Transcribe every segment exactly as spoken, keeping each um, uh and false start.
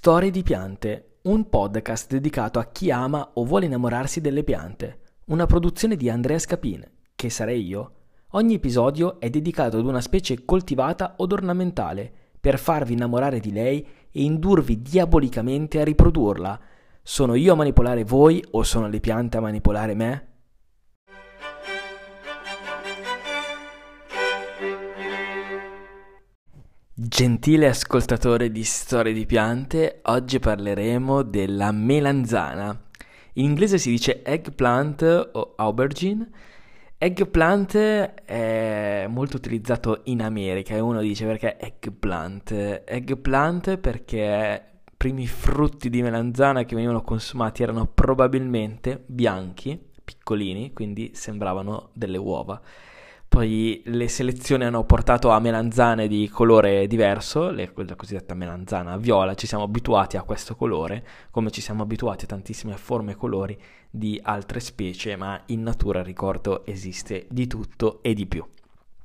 Storie di piante, un podcast dedicato a chi ama o vuole innamorarsi delle piante. Una produzione di Andrea Scapin, che sarei io. Ogni episodio è dedicato ad una specie coltivata od ornamentale, per farvi innamorare di lei e indurvi diabolicamente a riprodurla. Sono io a manipolare voi o sono le piante a manipolare me? Gentile ascoltatore di Storie di piante, oggi parleremo della melanzana. In inglese si dice eggplant o aubergine. Eggplant è molto utilizzato in America e uno dice perché eggplant? Eggplant perché i primi frutti di melanzana che venivano consumati erano probabilmente bianchi, piccolini, quindi sembravano delle uova. Poi le selezioni hanno portato a melanzane di colore diverso, le, la cosiddetta melanzana viola. Ci siamo abituati a questo colore, come ci siamo abituati a tantissime forme e colori di altre specie, ma in natura, ricordo, esiste di tutto e di più.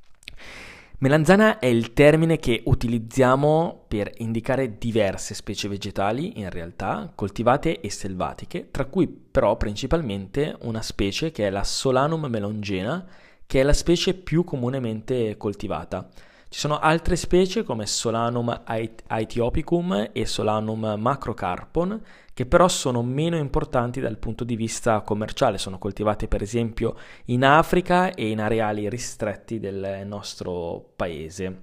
Melanzana è il termine che utilizziamo per indicare diverse specie vegetali, in realtà, coltivate e selvatiche, tra cui però principalmente una specie che è la Solanum melongena, che è la specie più comunemente coltivata. Ci sono altre specie come Solanum aethiopicum e Solanum macrocarpon, che però sono meno importanti dal punto di vista commerciale, sono coltivate per esempio in Africa e in areali ristretti del nostro paese.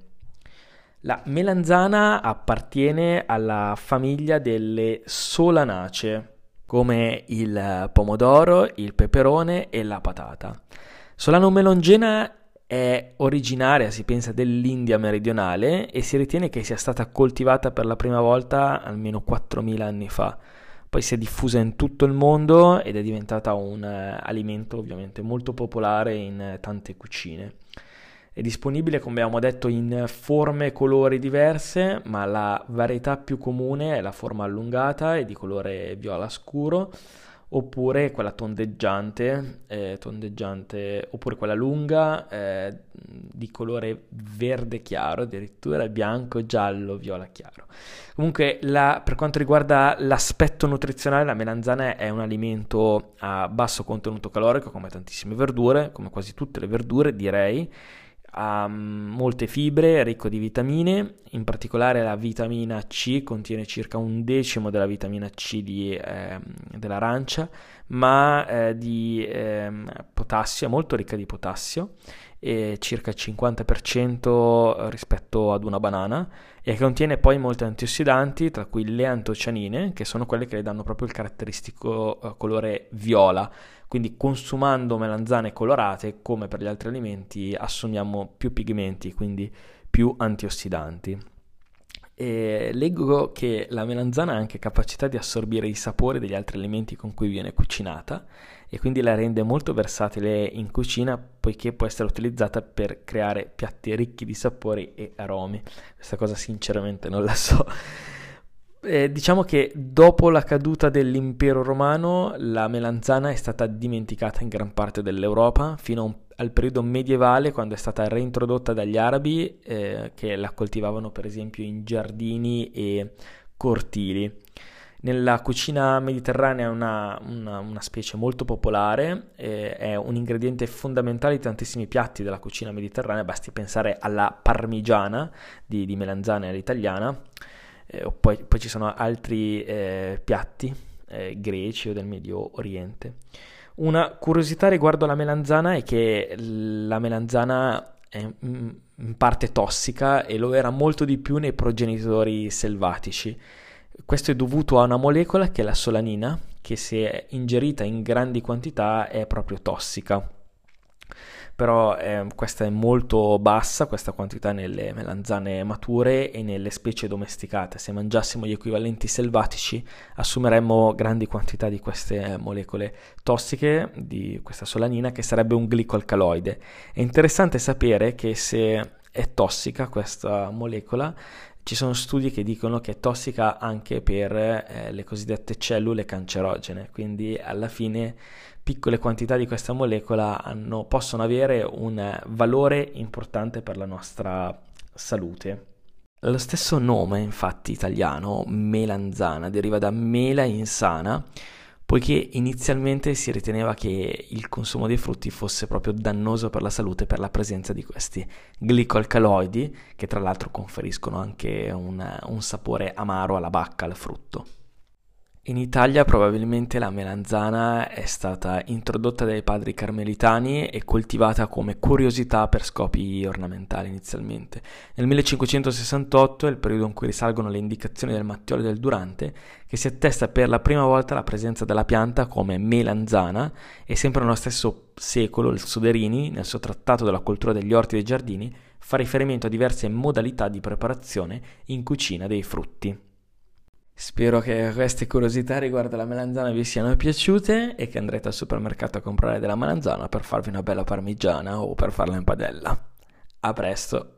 La melanzana appartiene alla famiglia delle solanacee, come il pomodoro, il peperone e la patata. Solanum melongena è originaria, si pensa, dell'India meridionale e si ritiene che sia stata coltivata per la prima volta almeno quattromila anni fa. Poi si è diffusa in tutto il mondo ed è diventata un uh, alimento ovviamente molto popolare in uh, tante cucine. È disponibile, come abbiamo detto, in forme e colori diverse, ma la varietà più comune è la forma allungata e di colore viola scuro, oppure quella tondeggiante, eh, tondeggiante oppure quella lunga eh, di colore verde chiaro, addirittura bianco, giallo, viola chiaro. Comunque la, per quanto riguarda l'aspetto nutrizionale, la melanzana è un alimento a basso contenuto calorico, come tantissime verdure, come quasi tutte le verdure direi. Ha molte fibre, è ricco di vitamine, in particolare la vitamina C contiene circa un decimo della vitamina C di, eh, dell'arancia, ma eh, di eh, potassio, è molto ricca di potassio, e circa il cinquanta per cento rispetto ad una banana, e contiene poi molti antiossidanti, tra cui le antocianine, che sono quelle che le danno proprio il caratteristico eh, colore viola. Quindi consumando melanzane colorate, come per gli altri alimenti, assumiamo più pigmenti, quindi più antiossidanti. E leggo che la melanzana ha anche capacità di assorbire i sapori degli altri alimenti con cui viene cucinata e quindi la rende molto versatile in cucina, poiché può essere utilizzata per creare piatti ricchi di sapori e aromi. Questa cosa sinceramente non la so. Eh, diciamo che dopo la caduta dell'impero romano la melanzana è stata dimenticata in gran parte dell'Europa fino a un, al periodo medievale, quando è stata reintrodotta dagli arabi eh, che la coltivavano per esempio in giardini e cortili. Nella cucina mediterranea è una, una, una specie molto popolare, eh, è un ingrediente fondamentale di tantissimi piatti della cucina mediterranea, basti pensare alla parmigiana di, di melanzane all'italiana. Eh, poi, poi ci sono altri eh, piatti eh, greci o del Medio Oriente. Una curiosità riguardo alla melanzana è che la melanzana è in parte tossica e lo era molto di più nei progenitori selvatici. Questo è dovuto a una molecola che è la solanina, che se ingerita in grandi quantità è proprio tossica. Però eh, questa è molto bassa, questa quantità nelle melanzane mature e nelle specie domesticate. Se mangiassimo gli equivalenti selvatici assumeremmo grandi quantità di queste molecole tossiche, di questa solanina, che sarebbe un glicoalcaloide. È interessante sapere che se è tossica questa molecola, ci sono studi che dicono che è tossica anche per eh, le cosiddette cellule cancerogene, quindi alla fine piccole quantità di questa molecola hanno, possono avere un valore importante per la nostra salute. Lo stesso nome, infatti, italiano, melanzana, deriva da mela insana, poiché inizialmente si riteneva che il consumo dei frutti fosse proprio dannoso per la salute per la presenza di questi glicoalcaloidi, che tra l'altro conferiscono anche un, un sapore amaro alla bacca, al frutto. In Italia probabilmente la melanzana è stata introdotta dai padri carmelitani e coltivata come curiosità per scopi ornamentali inizialmente. Nel millecinquecentosessantotto è il periodo in cui risalgono le indicazioni del Mattioli del Durante, che si attesta per la prima volta la presenza della pianta come melanzana, e sempre nello stesso secolo il Soderini, nel suo trattato della cultura degli orti e dei giardini, fa riferimento a diverse modalità di preparazione in cucina dei frutti. Spero che queste curiosità riguardo la melanzana vi siano piaciute e che andrete al supermercato a comprare della melanzana per farvi una bella parmigiana o per farla in padella. A presto!